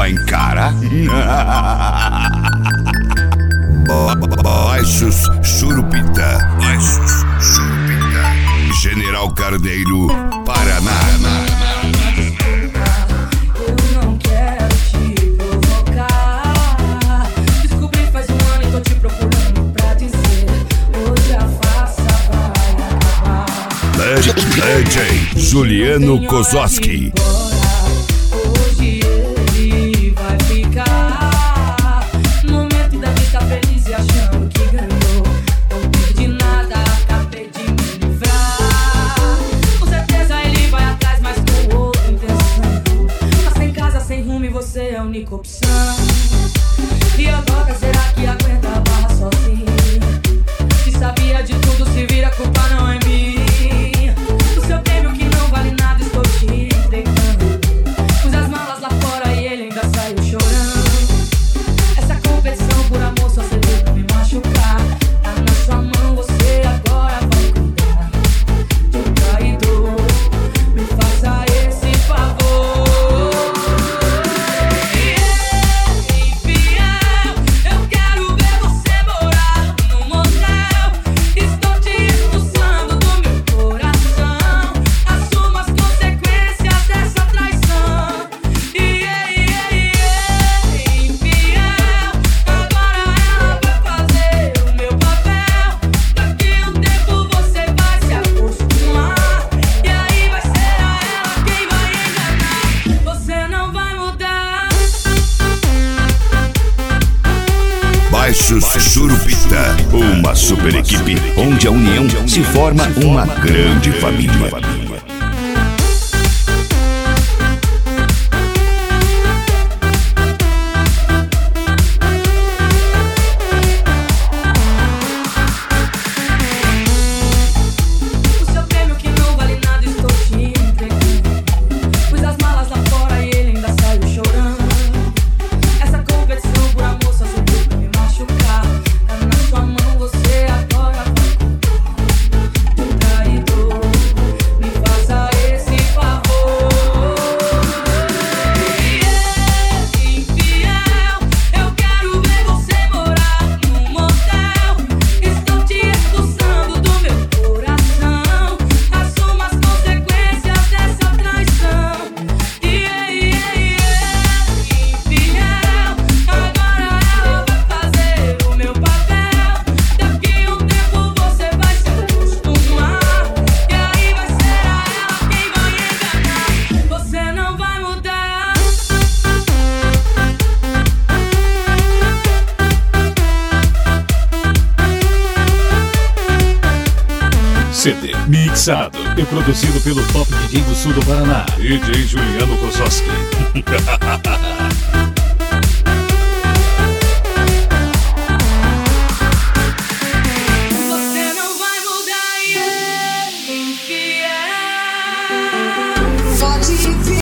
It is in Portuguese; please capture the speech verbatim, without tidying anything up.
vai encarar? Baixos Churupita. Baixos Churupita. General Carneiro, Paraná. Eu não quero te provocar. Descobri faz um ano e tô te procurando pra dizer: hoje a farsa vai acabar. D J Juliano Kozowski. Hoje ele vai ficar. No momento da vista feliz e achando que ganhou. Não perdi nada, acabei de me livrar. Com certeza ele vai atrás, mas com outra intenção. Tá sem casa, sem rumo e você é a única opção. E agora será que aguenta a barra sozinho? Se sabia de tudo, se vira, a culpa não é minha. O seu prêmio que não vale nada, estou te entregando. Pus as malas lá fora e ele ainda saiu chorando. Essa competição por amor só serviu pra me machucar. Tá na sua mão, você agora vai cuidar de um traidor. Me faça esse favor. E é infiel, eu quero ver você morar num motel. Estou te expulsando do meu coração. Assuma as consequências dessa traição. E é, e é, e é infiel. Agora ela vai fazer o meu papel. Daqui a um tempo você vai se acostumar. E aí vai ser a ela quem vai enganar. Você não vai mudar. Baixos Churupita. Uma super equipe onde a união se forma uma grande família. O seu prêmio que não vale nada, estou te entregando. Pus as malas lá fora e ele ainda saiu chorando. Essa competição por amor só serviu pra me machucar. Tá na sua mão, você agora vai cuidar de um traidor. Me faça esse favor. E é infiel, eu quero ver você morar num motel. Estou te expulsando do meu coração. Assuma as consequências dessa traição. E é, e é, e é infiel. Agora ela vai fazer o meu papel. Daqui a um tempo você vai se acostumar. E aí vai ser a ela quem vai enganar. Você não vai mudar. C D mixado e produzido pelo top D J do sul do Paraná, D J Juliano Kozowski.